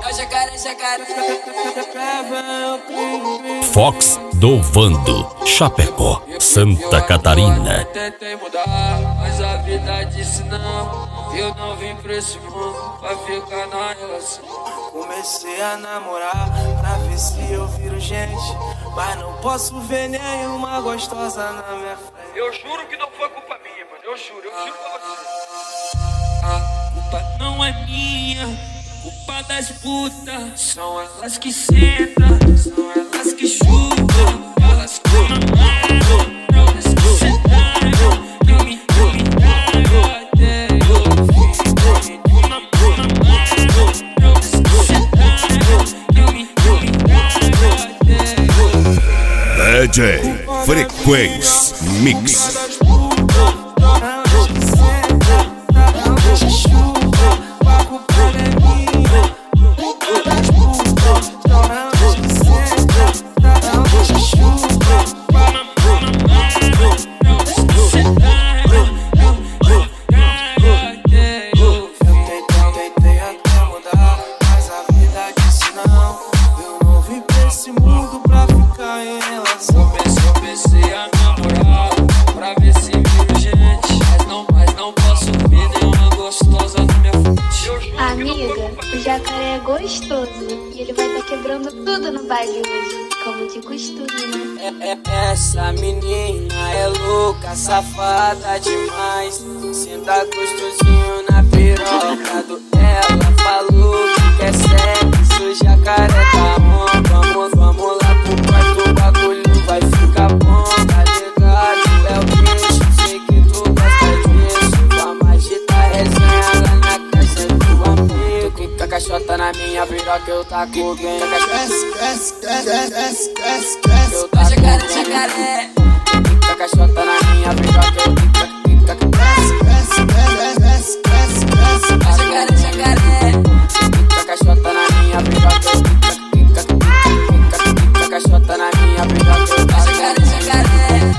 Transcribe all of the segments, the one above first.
Fox do Vando, Chapecó, Santa Catarina. Tentei mudar, mas a vida disse não. Eu não vim pra esse mundo pra ficar na relação. Comecei a namorar pra ver se eu viro gente, mas não posso ver nenhuma gostosa na minha frente. Eu juro que não foi culpa minha, mano. Eu juro pra você. A culpa não é minha, culpa das putas. São elas que sentam, são elas que chutam, elas que namoram, elas que sentaram, que me convidaram até eu vir. Elas que sentaram, que me convidaram até eu vir. DJ Frequência Mix. Comecei a namorar pra ver se viro gente, mas não posso ver nenhuma gostosa na minha frente. Amiga, o jacaré é gostoso e ele vai estar quebrando tudo no baile hoje, como de costume, né? Essa menina é louca, safada demais. Senta gostosinho na piroca do ela. Falou que quer sexo, jacaré tá on. Vamos lá pro quarto, o bagulho vai ficar bom. Tá ligado, é o bicho, sei que tu gosta disso. Vamos agitar resenha lá na casa do amigo. Fica caixota na minha piroca, eu taco bem. Eu taco jacaré. Fica caixota na minha piroca, eu fica jacaré. Fica caixota na minha piroca, eu fica caixota na minha piroca, eu jacaré.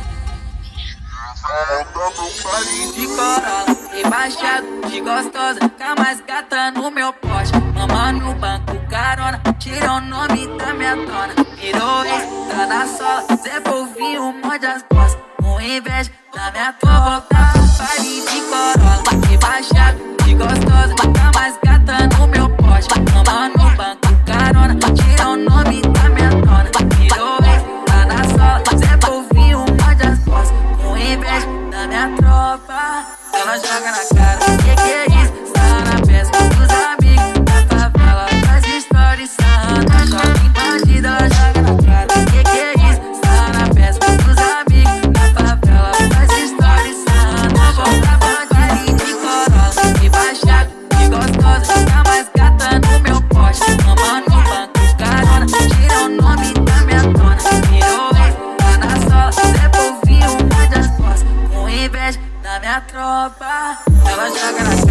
De corola, rebaixado, de gostosa, tá mais gata no meu poste. Mama no banco, carona, tira o nome da minha dona. Virou ex, tá na sola, Zé Polvinho, morde as costas. Com inveja da minha tua volta, baile de corola, rebaixado, de gostosa, tá mais gata no meu poste. Mama no banco, carona, tira o nome da minha dona. Virou ex, tá na sola, Zé Polvinho, morde as costas. Com inveja da minha tropa, ela joga na cara. Que é isso? Está na festa dos amigos da favela, faz stories sana. Joga em bandida, ela joga na cara. Que é isso? Está na festa dos amigos da favela, faz stories sana. Volta bandida de corola, rebaixado, de gostosa, tá mais gata no meu poste. Mama no banco, carona, tira o nome da minha dona. Virou ex, tá na sola, Zé Polvinho, morde as costas. Com inveja da minha tropa, ela joga na